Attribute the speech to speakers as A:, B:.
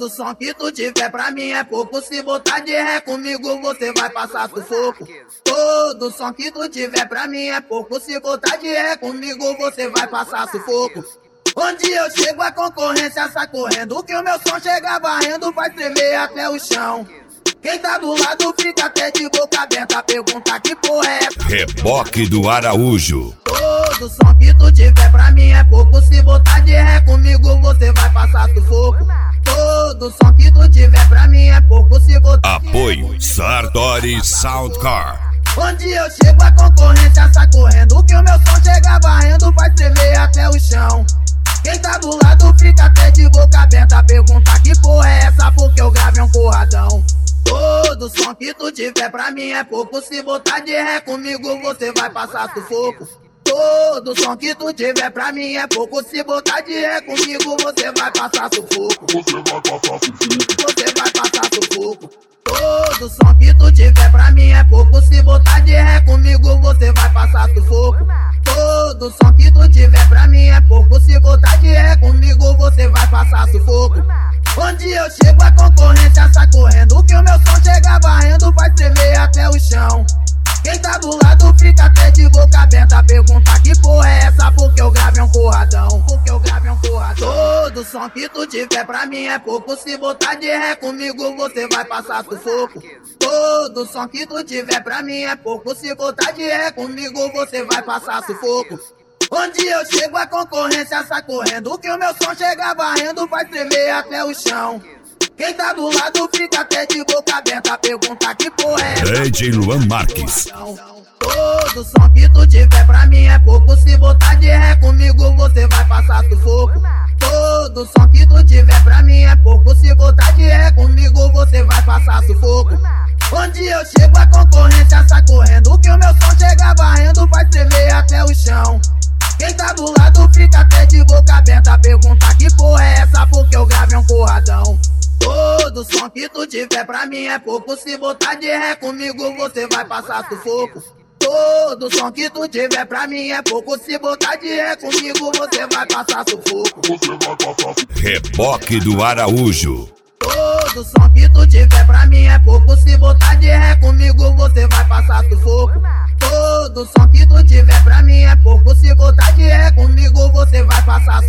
A: Todo som que tu tiver pra mim é pouco. Se botar de ré comigo você vai passar sufoco. Todo som que tu tiver pra mim é pouco. Se botar de ré comigo você vai passar sufoco. Onde eu chego a concorrência sai correndo, que o meu som chega varrendo, vai tremer até o chão. Quem tá do lado fica até de boca aberta, pergunta que porra é essa?
B: Reboque do Araújo.
A: Todo som que tu tiver pra mim é pouco. Se botar de ré comigo você vai passar sufoco. Todo som que tu tiver pra mim é pouco. Se botar
B: Apoio Sartori Soundcar.
A: Onde eu chego a concorrência sai correndo, que o meu som chega varrendo, vai tremer até o chão. Quem tá do lado fica até de boca aberta, pergunta que porra é essa? Porque eu gravei um porradão. Todo som que tu tiver pra mim é pouco. Se botar de ré comigo você vai passar sufoco. Todo som que tu tiver pra mim é pouco. Se botar de ré comigo você vai passar sufoco. Você vai passar sufoco. Todo som que tu tiver pra mim é pouco. Se botar de ré comigo você vai passar sufoco. Todo som que tu tiver pra mim é pouco. Se botar de ré comigo você vai passar sufoco. Onde eu chego a concorrência sai correndo, que o meu som chega varrendo, vai tremer até o chão. Quem tá do lado fica até de boca aberta, pergunta que porra é essa? Porque eu gravei um porradão. Porque eu gravei um porradão. Todo som que tu tiver pra mim é pouco. Se botar de ré comigo você vai passar sufoco. Todo som que tu tiver pra mim é pouco. Se botar de ré comigo você vai passar sufoco. Onde eu chego a concorrência sai correndo, que o meu som chega varrendo, vai tremer até o chão. Quem tá do lado fica até de boca aberta, pergunta que porra é essa?
B: DJ Luan Marques.
A: Todo som que tu tiver pra mim é pouco. Se botar de ré comigo você vai passar sufoco. Todo som que tu tiver pra mim é pouco. Se botar de ré comigo você vai passar sufoco. Onde eu chego a concorrência sai correndo, que o meu som chega varrendo, vai tremer até o chão. Quem tá do lado fica até de boca aberta, pergunta que porra é essa? Porque eu gravei um porradão. Todo som que tu tiver pra mim é pouco. Se botar de ré comigo você vai passar sufoco. Todo som que tu tiver pra mim é pouco. Se botar de ré comigo você vai passar sufoco.
B: Reboque do Araújo.
A: Todo som que tu tiver pra mim é pouco. Se botar de ré comigo você vai passar sufoco. Todo som que tu tiver pra mim é pouco. Se botar de ré comigo você vai passar